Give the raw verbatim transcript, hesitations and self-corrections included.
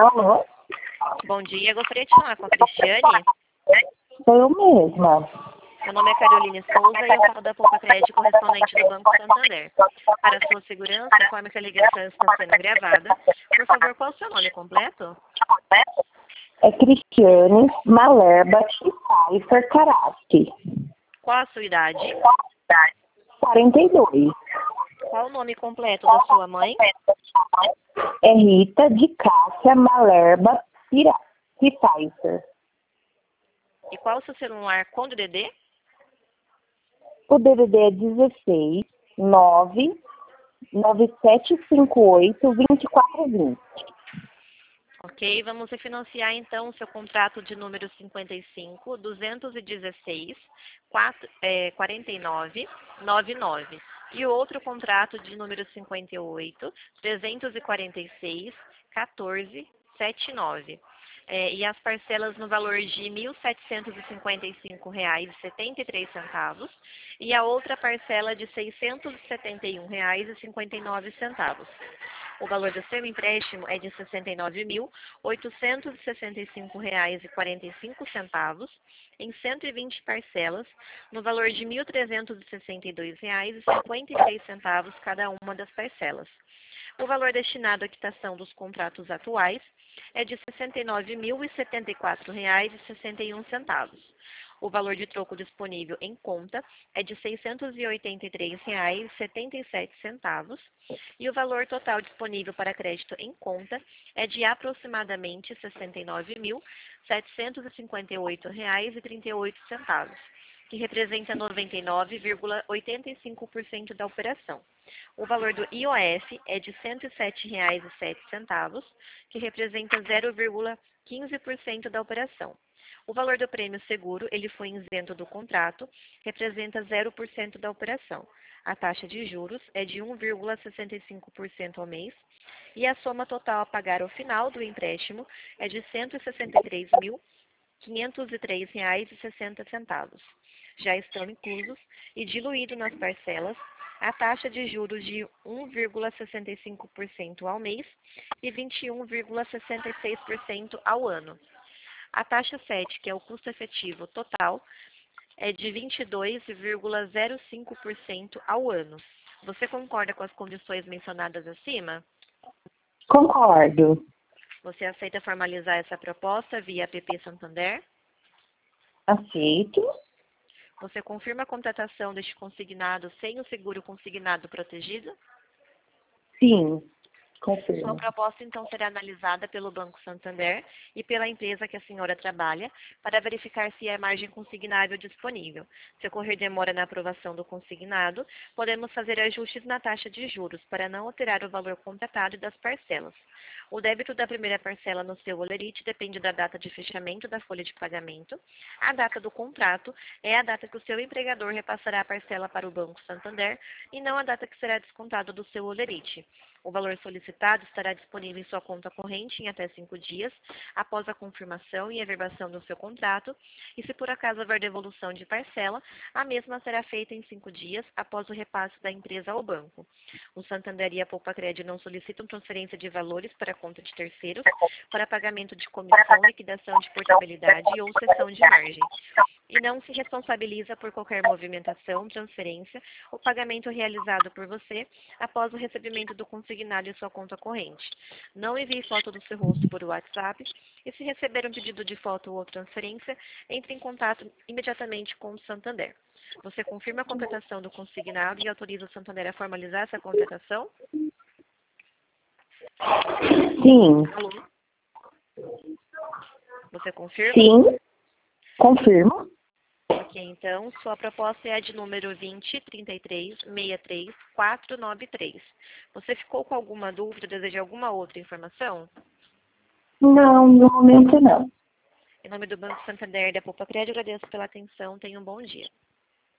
Alô? Bom dia, gostaria de falar com a Cristiane. Sou eu mesma. Meu nome é Caroline Souza e eu falo da Poupa Crédito, correspondente do Banco Santander. Para a sua segurança, informe que a ligação está sendo gravada. Por favor, qual o seu nome completo? É Cristiane Malerba Schiffer Karate. Qual a sua idade? quarenta e dois. Qual o nome completo da sua mãe? É Rita de Cássia Malerba Schiffer. E qual o seu celular com D D D? O D D D é dezesseis, nove, nove sete cinco oito, dois quatro dois zero. Ok, vamos refinanciar então o seu contrato de número cinquenta e cinco, duzentos e dezesseis, quarenta e nove, noventa e nove. E o outro contrato de número cinquenta e oito, trezentos e quarenta e seis, quatorze, setenta e nove. É, e as parcelas no valor de mil setecentos e cinquenta e cinco reais e setenta e três centavos e a outra parcela de seiscentos e setenta e um reais e cinquenta e nove centavos. O valor do seu empréstimo é de sessenta e nove mil, oitocentos e sessenta e cinco reais e quarenta e cinco centavos em cento e vinte parcelas, no valor de mil trezentos e sessenta e dois reais e cinquenta e três centavos cada uma das parcelas. O valor destinado à quitação dos contratos atuais é de sessenta e nove mil e setenta e quatro reais e sessenta e um centavos. O valor de troco disponível em conta é de seiscentos e oitenta e três reais e setenta e sete centavos e o valor total disponível para crédito em conta é de aproximadamente sessenta e nove mil setecentos e cinquenta e oito reais e trinta e oito centavos, que representa noventa e nove vírgula oitenta e cinco por cento da operação. O valor do I O F é de cento e sete reais e sete centavos, que representa zero vírgula quinze por cento da operação. O valor do prêmio seguro, ele foi isento do contrato, representa zero por cento da operação. A taxa de juros é de um vírgula sessenta e cinco por cento ao mês e a soma total a pagar ao final do empréstimo é de cento e sessenta e três mil, quinhentos e três reais e sessenta centavos. Já estão inclusos e diluído nas parcelas a taxa de juros de um vírgula sessenta e cinco por cento ao mês e vinte e um vírgula sessenta e seis por cento ao ano. A taxa sete, que é o custo efetivo total, é de vinte e dois vírgula zero cinco por cento ao ano. Você concorda com as condições mencionadas acima? Concordo. Você aceita formalizar essa proposta via app Santander? Aceito. Você confirma a contratação deste consignado sem o seguro consignado protegido? Sim, Sua confirmo. proposta, então, será analisada pelo Banco Santander e pela empresa que a senhora trabalha para verificar se há margem consignável disponível. Se ocorrer demora na aprovação do consignado, podemos fazer ajustes na taxa de juros para não alterar o valor contratado e das parcelas. O débito da primeira parcela no seu holerite depende da data de fechamento da folha de pagamento. A data do contrato é a data que o seu empregador repassará a parcela para o Banco Santander e não a data que será descontado do seu holerite. O valor solicitado estará disponível em sua conta corrente em até cinco dias, após a confirmação e averbação do seu contrato, e se por acaso houver devolução de parcela, a mesma será feita em cinco dias, após o repasse da empresa ao banco. O Santander e a Poupa Crédito não solicitam transferência de valores para a conta de terceiros, para pagamento de comissão, liquidação de portabilidade ou cessão de margem. E não se responsabiliza por qualquer movimentação, transferência ou pagamento realizado por você após o recebimento do consignado em sua conta corrente. Não envie foto do seu rosto por WhatsApp e, se receber um pedido de foto ou transferência, entre em contato imediatamente com o Santander. Você confirma a contratação do consignado e autoriza o Santander a formalizar essa contratação? Sim. Alô? Você confirma? Sim, confirmo. Ok, então, sua proposta é a de número vinte, trinta e três, sessenta e três, quatrocentos e noventa e três. Você ficou com alguma dúvida, deseja alguma outra informação? Não, no momento não. Em nome do Banco Santander e da Poupa Crédito, agradeço pela atenção. Tenha um bom dia.